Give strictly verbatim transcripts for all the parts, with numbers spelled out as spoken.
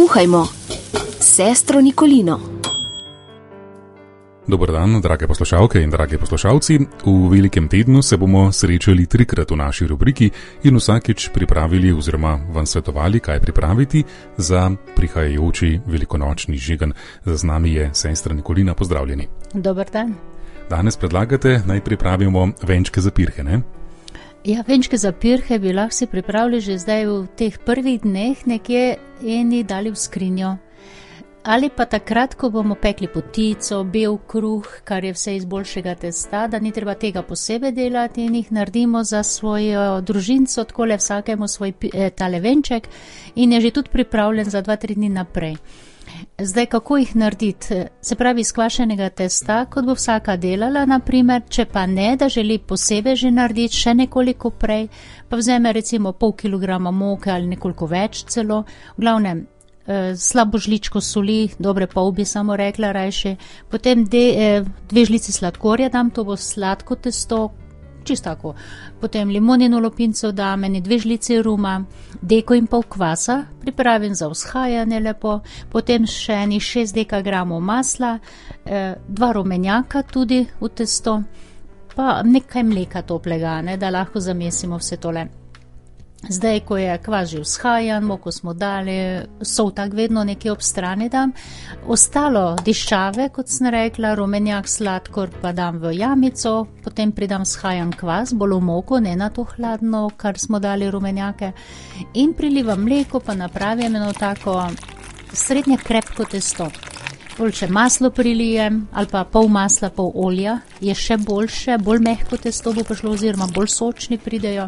Kuhajmo s sestro Nikolino. Dober dan, drage poslušalke in dragi poslušalci. V velikem tednu se bomo srečali trikrat v naši rubriki in vsakič pripravili oziroma vam svetovali, kaj pripraviti za prihajajoči velikonočni žigen. Z nami je sestra Nikolina, pozdravljeni. Dober dan. Danes predlagate, naj pripravimo venčke za pirhe, ne? Ja, venčke za pirhe bi lahko si pripravili že zdaj v teh prvih dneh, nekje eni dali v skrinjo. Ali pa takrat, ko bomo pekli potico, bel kruh, kar je vse iz boljšega testa, da ni treba tega posebej delati in jih naredimo za svojo družinco, takole vsakemu svoj eh, tale venček in je že tudi pripravljen za dva, tri dni naprej. Zdaj, kako jih narediti? Se pravi, iz kvašenega testa, kot bo vsaka delala, naprimer, če pa ne, da želi posebej že narediti še nekoliko prej, pa vzeme recimo pol kilograma moke ali nekoliko več celo, v glavnem, slabo žličko soli, dobre pol bi samo rekla rajše, potem de, eh, dve žlici sladkorja dam, to bo sladko testo, čisto tako, potem limonino lupinco dam, eni dve žlici ruma, deko in pol kvasa, pripravim za vzhajanje lepo, potem še eni šest dekagramov masla, eh, dva rumenjaka tudi v testo, pa nekaj mleka toplega, ne, da lahko zamesimo vse tole. Zdaj, ko je kvas že vzhajan, moko smo dali, sol tak vedno nekje ob strani dam. Ostalo diščave, kot sem rekla, rumenjak, sladkor pa dam v jamico, potem pridam vzhajan kvas, bolj v moko, ne na to hladno, kar smo dali rumenjake. In prilivam mleko, pa napravim eno tako srednje krepko testo. Bolj če maslo prilijem, ali pa pol masla, pol olja, je še boljše, bolj mehko testo bo prišlo oziroma bolj sočni pridejo.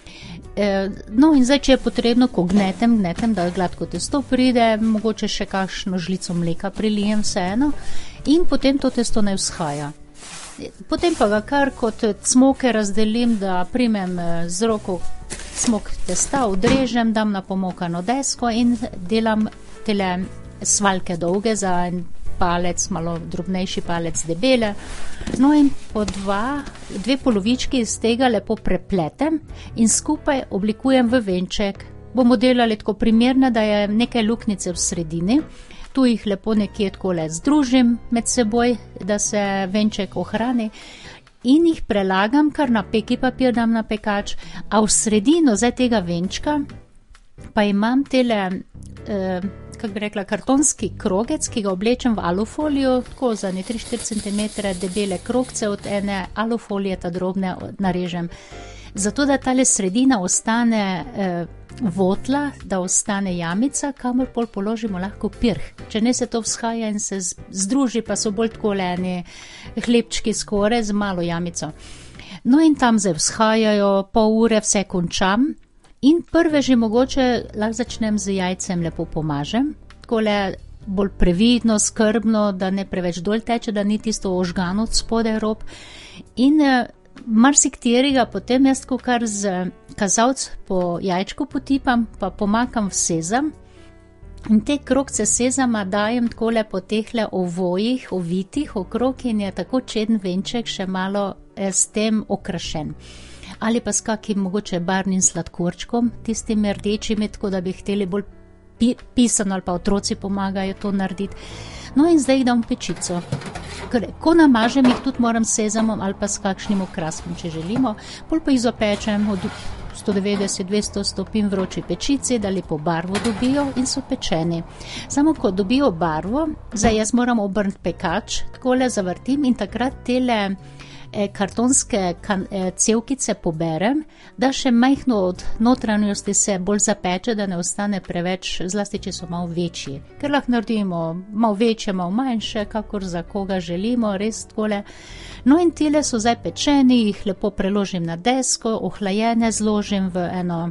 No in zdaj, če je potrebno, ko gnetem, gnetem, da gladko testo pride, mogoče še kakšno žlico mleka prilijem vseeno in potem to testo ne vzhaja. Potem pa ga kar kot cmoke razdelim, da primem z roko cmok testa, odrežem, dam na pomokano desko in delam tele svaljke dolge za en palec, malo drobnejši palec debele. No in po dva, dve polovički iz tega lepo prepletem in skupaj oblikujem v venček. Bomo delali tako primerne, da je nekaj luknjice v sredini. Tu jih lepo nekje takole združim med seboj, da se venček ohrani in jih prelagam, kar na peki papir dam na pekač, a v sredino zdaj tega venčka pa imam tele eh, kako bi rekla, kartonski krogec, ki ga oblečem v alufolijo, tako za ne tri štiri centimetre debele krogce od ene alufolije, ta drobne narežem. Zato, da tale sredina ostane eh, votla, da ostane jamica, kamor pol položimo lahko pirh. Če ne se to vzhaja in se združi, pa so bolj takole eni hlebčki skoraj z malo jamico. No in tam zdaj vzhajajo, pol ure vse končam. In prve že mogoče lahko začnem z jajcem, lepo pomažem, takole bolj previdno, skrbno, da ne preveč dol teče, da ni tisto ožgano od spodaj rob. In eh, marsikterega potem jaz tako kar z kazalc po jajčku potipam, pa pomakam v sezam. In te krogce sezama dajem takole po tehle ovojih, ovitih okrog in je tako čeden venček še malo eh, s tem okrašen. Ali pa s kakim mogoče barvnim sladkorčkom, tistimi rdečimi, tako da bi hteli bolj pi- pisano ali pa otroci pomagajo to narediti. No in zdaj jih dam v pečico. Ko namažem, jih tudi moram s sezamom ali pa s kakšnim okraskom, če želimo. Pol pa jih zapečem od sto devetdeset do dvesto stopinj vroči pečici, da lepo barvo dobijo in so pečeni. Samo ko dobijo barvo, zdaj jaz moram obrniti pekač, takole zavrtim in takrat tele kartonske kan, cevkice poberem, da še majhno od notranjosti se bolj zapeče, da ne ostane preveč, zlasti če so malo večji. Ker lahko naredimo malo večje, malo manjše, kakor za koga želimo, res takole. No in tile so zdaj pečeni, jih lepo preložim na desko, ohlajene zložim v eno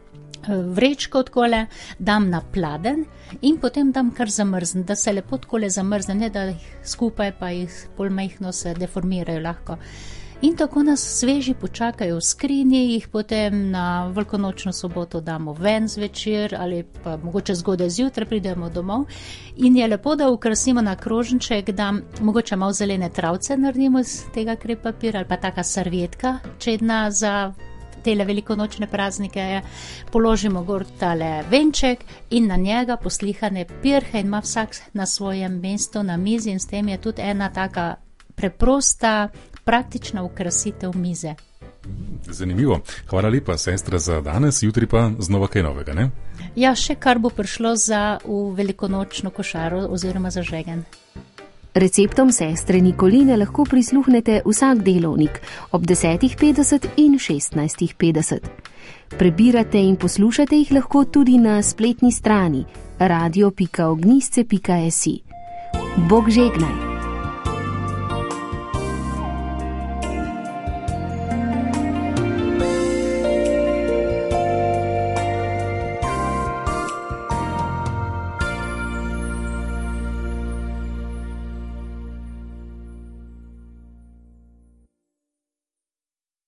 vrečko takole, dam na pladen in potem dam kar zamrzn, da se lepo takole zamrzne, ne da jih skupaj pa jih bolj majhno se deformirajo lahko. In tako nas sveži počakajo v skrinji, jih potem na velikonočno soboto damo ven zvečer ali pa mogoče zgodaj zjutraj pridemo domov in je lepo, da okrasimo na krožniček, da mogoče malo zelene travce naredimo iz tega krep papira ali pa taka servietka čedna za tele velikonočne praznike položimo gor tale venček in na njega poslihane pirhe in ima vsak na svojem mestu na mizi in s tem je tudi ena taka preprosta, praktična okrasitev mize. Zanimivo. Hvala lepa, sestra, za danes, jutri pa znova kaj novega, ne? Ja, še kar bo prišlo za v velikonočno košaro oziroma za žegen. Receptom sestre Nikoline lahko prisluhnete vsak delovnik ob desetih petdeset in šestnajstih petdeset. Prebirate in poslušate jih lahko tudi na spletni strani radio pika ognjišče pika si. Bog žegnaj!